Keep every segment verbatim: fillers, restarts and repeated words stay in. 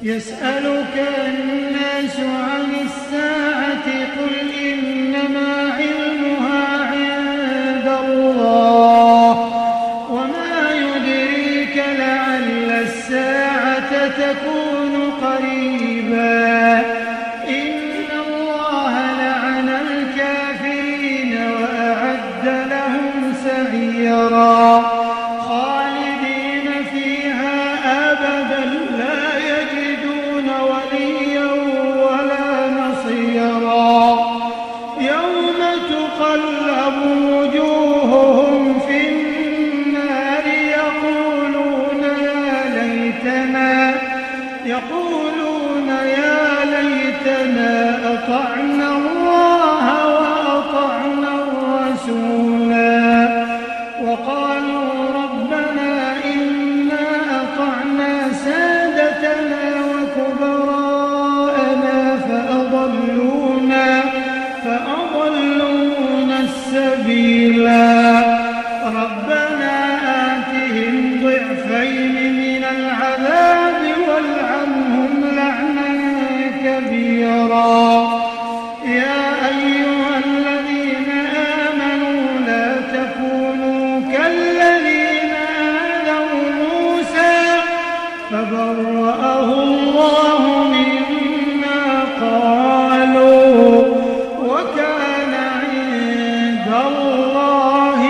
يسألك الناس عن الساعة قل إنما علمها عند الله وما يدريك لعل الساعة تكون قريبا إن الله لعن الكافرين وأعد لهم سعيرا خالدين فيها أبدا لا يجدون وليا ولا نصيرا يوم تقلب وجوههم في النار يقولون يا ليتنا يقولون يا ليتنا أطعنا الله وأطعنا الرسولا وقالوا ربنا إنا أطعنا سادتنا وكبراءنا فأضلونا فأضلونا السبيلا ربنا آتهم ضعفين من العذاب والعنهم لعنا كبيرا يا أيها الذين آمنوا لا تكونوا كالذين آذوا موسى فبرأه الله مما قالوا وكان عند الله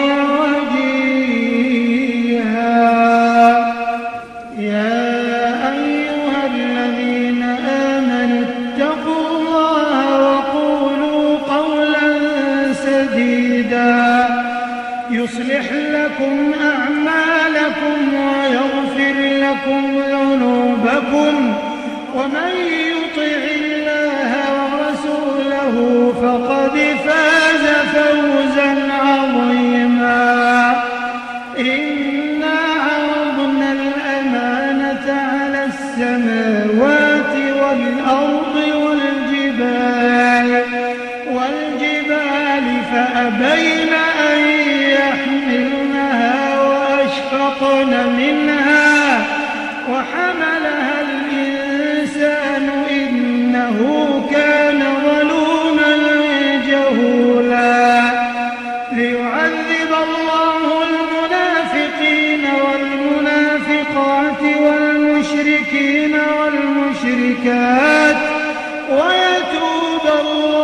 وجيها يا أيها الذين آمنوا اتقوا الله وقولوا قولا سديدا يصلح لكم أعمالكم ويغفر لكم ذنوبكم ومن يطع الله ورسوله فقد فاز فوزا عظيما إنا عرضنا الأمانة على السماوات والأرض والجبال والجبال فأبين أن يحملنها وأشفقن منها وحملها الإنسان إنه كان ظلوما جهولا ليعذب الله المنافقين والمنافقات والمشركين والمشركات ويتوب الله